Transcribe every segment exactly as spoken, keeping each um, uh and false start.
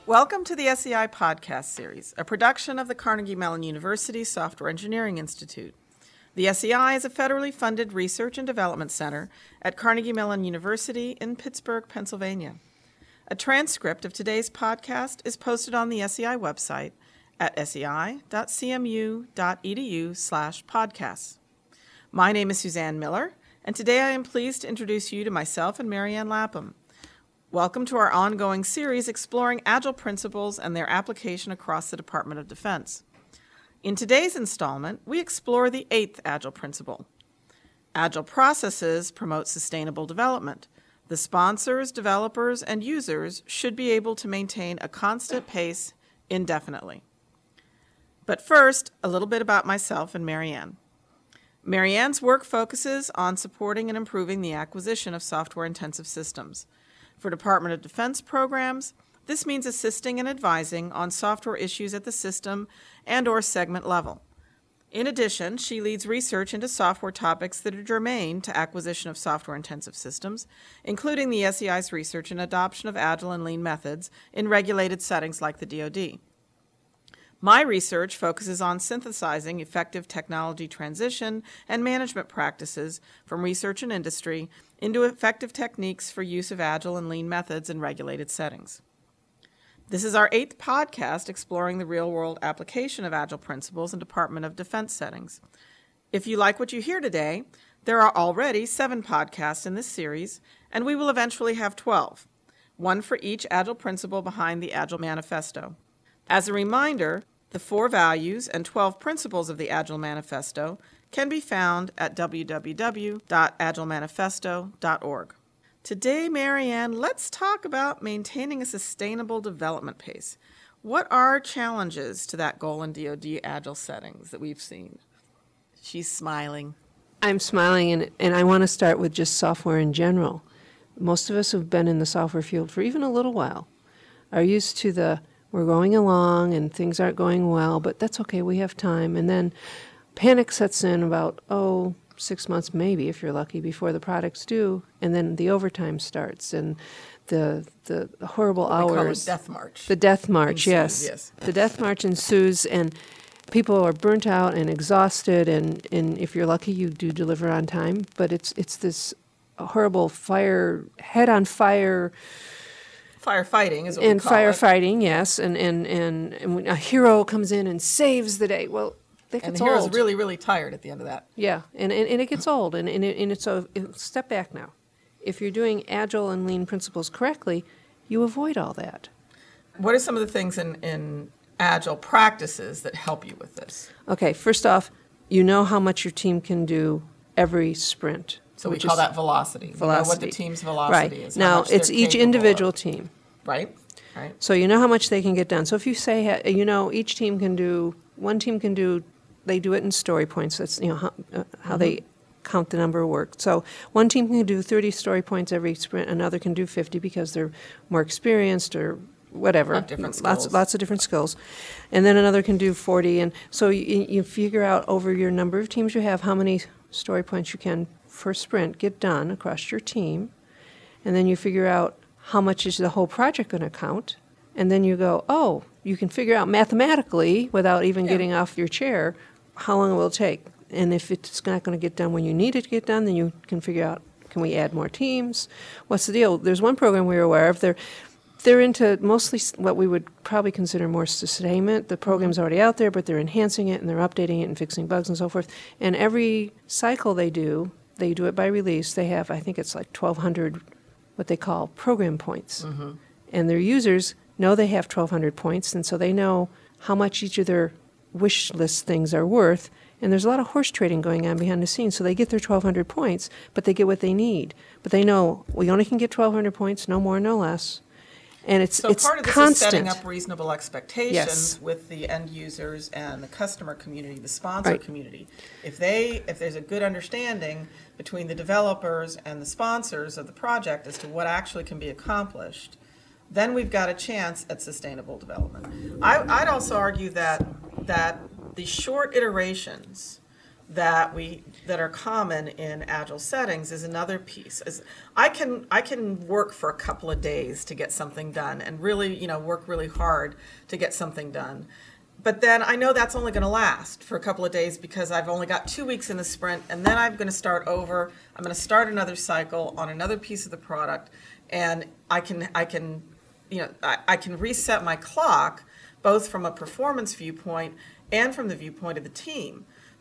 Welcome to the S E I podcast series, a production of the Carnegie Mellon University Software Engineering Institute. The S E I is a federally funded research and development center at Carnegie Mellon University in Pittsburgh, Pennsylvania. A transcript of today's podcast is posted on the S E I website at sei.cmu.edu slash podcasts. My name is Suzanne Miller, and today I am pleased to introduce you to myself and Marianne Lapham. Welcome to our ongoing series exploring Agile principles and their application across the Department of Defense. In today's installment, we explore the eighth Agile principle. Agile processes promote sustainable development. The sponsors, developers, and users should be able to maintain a constant pace indefinitely. But first, a little bit about myself and Marianne. Marianne's work focuses on supporting and improving the acquisition of software-intensive systems. For Department of Defense programs, this means assisting and advising on software issues at the system and or segment level. In addition, she leads research into software topics that are germane to acquisition of software-intensive systems, including the S E I's research and adoption of Agile and Lean methods in regulated settings like the D O D. My research focuses on synthesizing effective technology transition and management practices from research and industry into effective techniques for use of Agile and Lean methods in regulated settings. This is our eighth podcast exploring the real-world application of Agile principles in Department of Defense settings. If you like what you hear today, there are already seven podcasts in this series, and we will eventually have twelve, one for each Agile principle behind the Agile Manifesto. As a reminder, the four values and twelve principles of the Agile Manifesto can be found at w w w dot agile manifesto dot org. Today, Marianne, let's talk about maintaining a sustainable development pace. What are challenges to that goal in D O D Agile settings that we've seen? She's smiling. I'm smiling, and, and I want to start with just software in general. Most of us who've been in the software field for even a little while are used to the we're going along and things aren't going well, but that's okay, we have time. And then panic sets in about, oh, six months maybe, if you're lucky, before the product's due, and then the overtime starts and the the horrible what hours. We call it death march. The death march, ensues, yes. yes. The death march ensues, and people are burnt out and exhausted, and, and if you're lucky, you do deliver on time, but it's it's this horrible fire, head on fire. Firefighting is what and we call firefighting, it. yes, and, and, and, and when a hero comes in and saves the day. Well, that And gets the hero's old. really, really tired at the end of that. Yeah, and, and, and it gets old, and, and, it, and it's a step back now. If you're doing Agile and Lean principles correctly, you avoid all that. What are some of the things in, in Agile practices that help you with this? Okay, first off, you know how much your team can do every sprint. So we call is that velocity. velocity. We know what the team's velocity right. is. how Now, much they're it's each capable individual of. team. Right, right. So you know how much they can get done. So if you say, you know, each team can do, one team can do, they do it in story points. That's, you know, how, uh, how mm-hmm. they count the number of work. So one team can do thirty story points every sprint, another can do fifty because they're more experienced or whatever. Have different lots, skills. lots of different skills. And then another can do forty. And so you, you figure out over your number of teams you have how many story points you can for sprint get done across your team. And then you figure out how much is the whole project going to count? And then you go, oh, you can figure out mathematically, without even yeah. getting off your chair, how long it will take. And if it's not going to get done when you need it to get done, then you can figure out, can we add more teams? What's the deal? There's one program we were aware of. They're, they're into mostly what we would probably consider more sustainment. The program's already out there, but they're enhancing it, and they're updating it and fixing bugs and so forth. And every cycle they do, they do it by release. They have, I think it's like twelve hundred what they call program points. Mm-hmm. And their users know they have twelve hundred points, and so they know how much each of their wish list things are worth. And there's a lot of horse trading going on behind the scenes, so they get their twelve hundred points, but they get what they need. But they know we only can get twelve hundred points, no more, no less. And it's so it's part of this constant. is setting up reasonable expectations yes. with the end users and the customer community, the sponsor right. community. If they, if there's a good understanding between the developers and the sponsors of the project as to what actually can be accomplished, then we've got a chance at sustainable development. I, I'd also argue that that the short iterations that we that are common in agile settings is another piece. Is I can I can work for a couple of days to get something done and really, you know, work really hard to get something done. But then I know that's only going to last for a couple of days because I've only got two weeks in the sprint, and then I'm going to start over. I'm going to start another cycle on another piece of the product, and I can I can you know I, I can reset my clock both from a performance viewpoint and from the viewpoint of the team.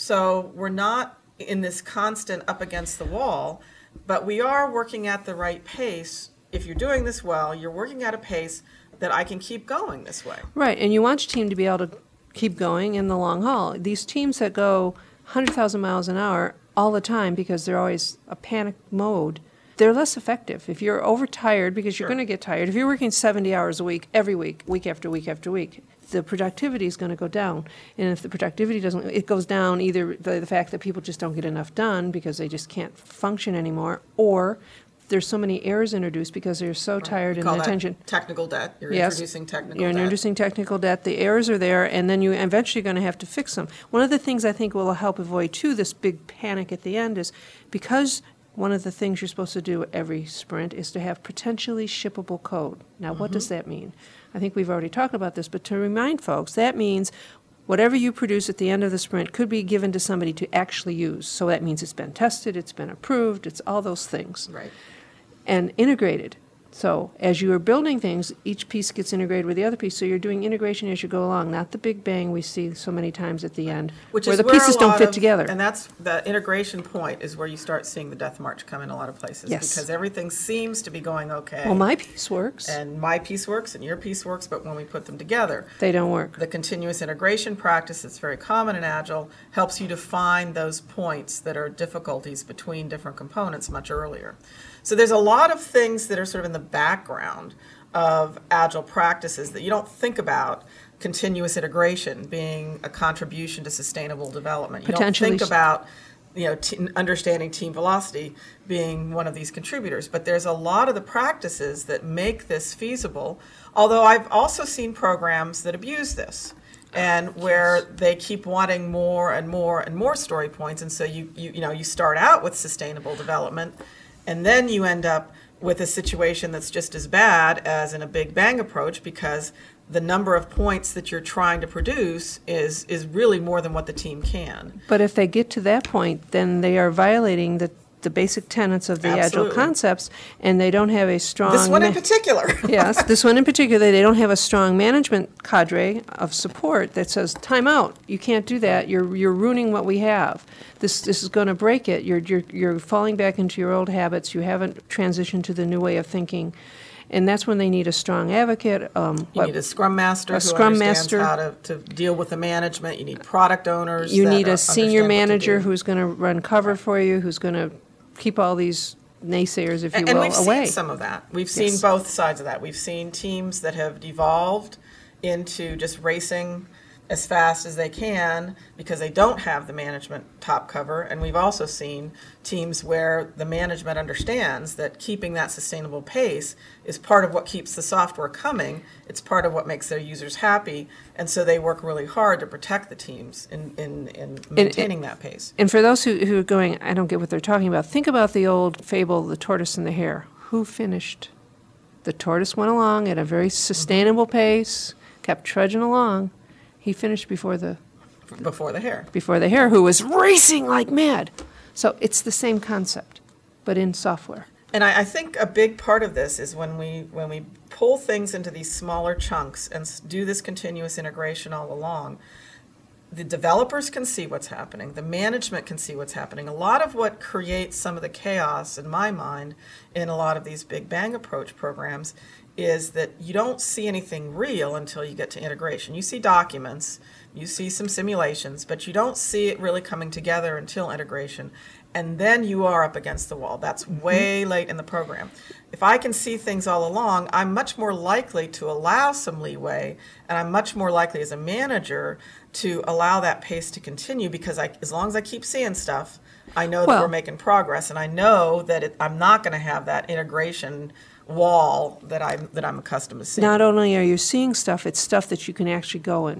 So we're not in this constant up against the wall, but we are working at the right pace. If you're doing this well, you're working at a pace that I can keep going this way. Right, and you want your team to be able to keep going in the long haul. These teams that go one hundred thousand miles an hour all the time because they're always a panic mode, they're less effective. If you're overtired, because you're Sure. going to get tired, if you're working seventy hours a week, every week, week after week after week, the productivity is going to go down. And if the productivity doesn't, it goes down either by the fact that people just don't get enough done because they just can't function anymore, or there's so many errors introduced because they're so tired We in call the that attention. technical debt. You're Yes. introducing technical You're debt. introducing technical debt. The errors are there, and then you're eventually going to have to fix them. One of the things I think will help avoid, too, this big panic at the end is because one of the things you're supposed to do every sprint is to have potentially shippable code. Now, what does that mean? I think we've already talked about this, but to remind folks, that means whatever you produce at the end of the sprint could be given to somebody to actually use. So that means it's been tested, it's been approved, it's all those things. Right. And integrated. So as you are building things, each piece gets integrated with the other piece. So you're doing integration as you go along, not the big bang we see so many times at the end, Which where is the where pieces a don't lot fit of- together. And that's the integration point is where you start seeing the death march come in a lot of places. Yes. Because everything seems to be going okay. Well, my piece works. and my piece works and your piece works, but when we put them together, They don't work. the continuous integration practice that's very common in Agile helps you to find those points that are difficulties between different components much earlier. So there's a lot of things that are sort of in the background of Agile practices that you don't think about. Continuous integration being a contribution to sustainable development. You don't Potentially think s- about you know, t- understanding team velocity being one of these contributors. But there's a lot of the practices that make this feasible, although I've also seen programs that abuse this and where they keep wanting more and more and more story points. And so you, you, you know, you start out with sustainable development, and then you end up with a situation that's just as bad as in a big bang approach because the number of points that you're trying to produce is is really more than what the team can. But if they get to that point, then they are violating the, the basic tenets of the Absolutely. Agile concepts, and they don't have a strong... This one in ma- particular. Yes, this one in particular, they don't have a strong management cadre of support that says, time out, you can't do that, you're you're ruining what we have. This this is going to break it. You're, you're, you're falling back into your old habits, you haven't transitioned to the new way of thinking. And that's when they need a strong advocate. Um, You what- need a scrum master a who scrum understands master. how to, to deal with the management. You need product owners. You that need are- a senior understand what to manager do. who's going to run cover for you, who's going to keep all these naysayers, if you And, and will, we've away. seen some of that. We've seen Yes. both sides of that. We've seen teams that have devolved into just racing as fast as they can because they don't have the management top cover. And we've also seen teams where the management understands that keeping that sustainable pace is part of what keeps the software coming. It's part of what makes their users happy. And so they work really hard to protect the teams in, in, in maintaining that pace. And for those who, who are going, I don't get what they're talking about, think about the old fable, the tortoise and the hare. Who finished? The tortoise went along at a very sustainable pace, kept trudging along. He finished before the Before the hare. before the hare, who was racing like mad. So it's the same concept, but in software. And I, I think a big part of this is when we when we pull things into these smaller chunks and s- do this continuous integration all along, the developers can see what's happening. The management can see what's happening. A lot of what creates some of the chaos, in my mind, in a lot of these big bang approach programs is that you don't see anything real until you get to integration. You see documents, you see some simulations, but you don't see it really coming together until integration. And then you are up against the wall. That's way late in the program. If I can see things all along, I'm much more likely to allow some leeway, and I'm much more likely as a manager to allow that pace to continue because I, as long as I keep seeing stuff, I know that Well- we're making progress, and I know that it, I'm not going to have that integration wall that I'm that I'm accustomed to seeing. Not only are you seeing stuff, it's stuff that you can actually go and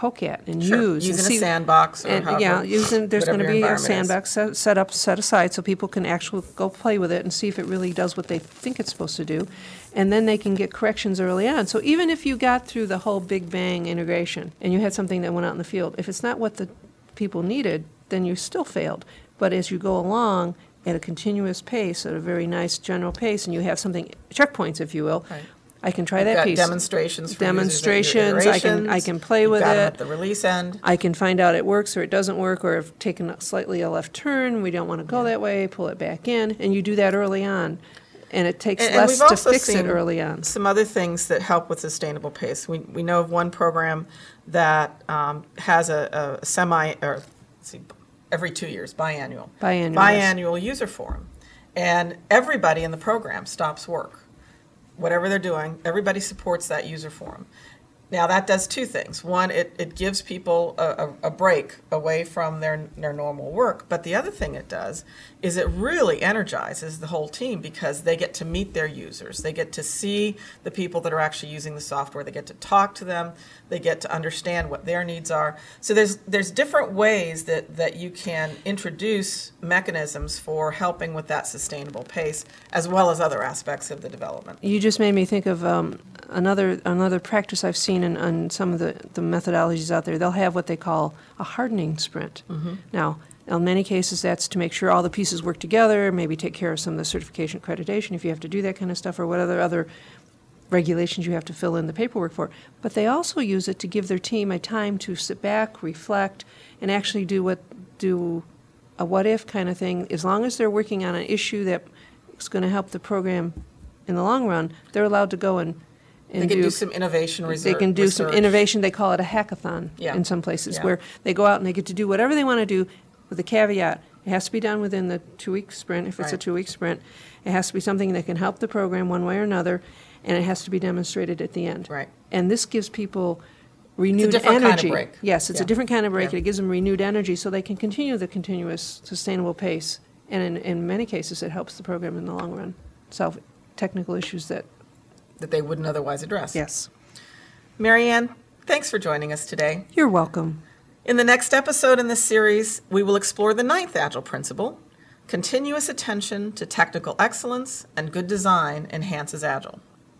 poke at and Sure. use. Using and a see, sandbox or and, however, yeah, using, there's going to whatever your be a environment is. sandbox set, set up, set aside so people can actually go play with it and see if it really does what they think it's supposed to do. And then they can get corrections early on. So even if you got through the whole big bang integration and you had something that went out in the field, if it's not what the people needed, then you still failed. But as you go along at a continuous pace, at a very nice general pace, and you have something, checkpoints, if you will, Right. I can try You've that got piece. demonstrations for users at your Demonstrations, I can, I iterations. can play You've with got 'em it. at the release end. I can find out it works or it doesn't work, or if taken slightly a left turn, we don't want to go that way, pull it back in, and you do that early on. And it takes And- and less we've to also fix it seen early on. Some other things that help with sustainable pace. We, we know of one program that um, has a, a semi, or let's see, every two years, biannual. Biannual, yes. Biannual user forum. And everybody in the program stops work. Whatever they're doing, everybody supports that user forum. Now, that does two things. One, it, it gives people a, a, a break away from their, their normal work. But the other thing it does is it really energizes the whole team because they get to meet their users. They get to see the people that are actually using the software. They get to talk to them. They get to understand what their needs are. So there's there's different ways that, that you can introduce mechanisms for helping with that sustainable pace, as well as other aspects of the development. You just made me think of um, another another practice I've seen in, in some of the, the methodologies out there. They'll have what they call a hardening sprint. Mm-hmm. Now, in many cases, that's to make sure all the pieces work together, maybe take care of some of the certification accreditation if you have to do that kind of stuff, or what other other regulations you have to fill in the paperwork for. But they also use it to give their team a time to sit back, reflect, and actually do what do a what-if kind of thing. As long as they're working on an issue that is going to help the program in the long run, they're allowed to go and, and They can do, some innovation research. They can do some research. innovation. They call it a hackathon Yeah. in some places, Yeah. where they go out and they get to do whatever they want to do with the caveat. It has to be done within the two-week sprint, if it's a Right. two-week sprint. It has to be something that can help the program one way or another, and it has to be demonstrated at the end. Right. And this gives people renewed different kind of energy. break. Yes, it's Yeah. a different kind of break, Yeah. and it gives them renewed energy so they can continue the continuous sustainable pace. And in, in many cases, it helps the program in the long run solve technical issues that, that they wouldn't otherwise address. yes. Marianne, thanks for joining us today. You're welcome. In the next episode in this series, we will explore the ninth Agile principle: continuous attention to technical excellence and good design enhances Agile.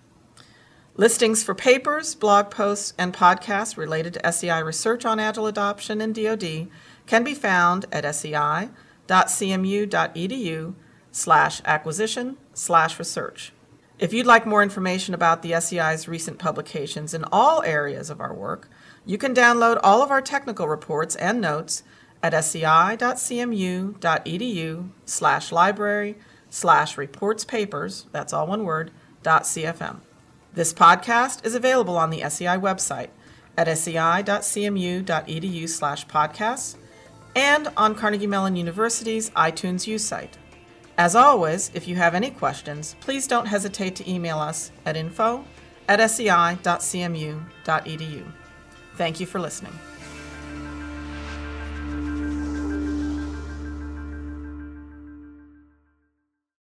Listings for papers, blog posts, and podcasts related to S E I research on Agile adoption in D O D can be found at sei.cmu.edu slash acquisition slash research. If you'd like more information about the S E I's recent publications in all areas of our work, you can download all of our technical reports and notes at sei.cmu.edu slash library slash reports papers, that's all one word, dot CFM. This podcast is available on the S E I website at sei.cmu.edu slash podcasts and on Carnegie Mellon University's iTunes U site. As always, if you have any questions, please don't hesitate to email us at info at sei.cmu.edu. Thank you for listening.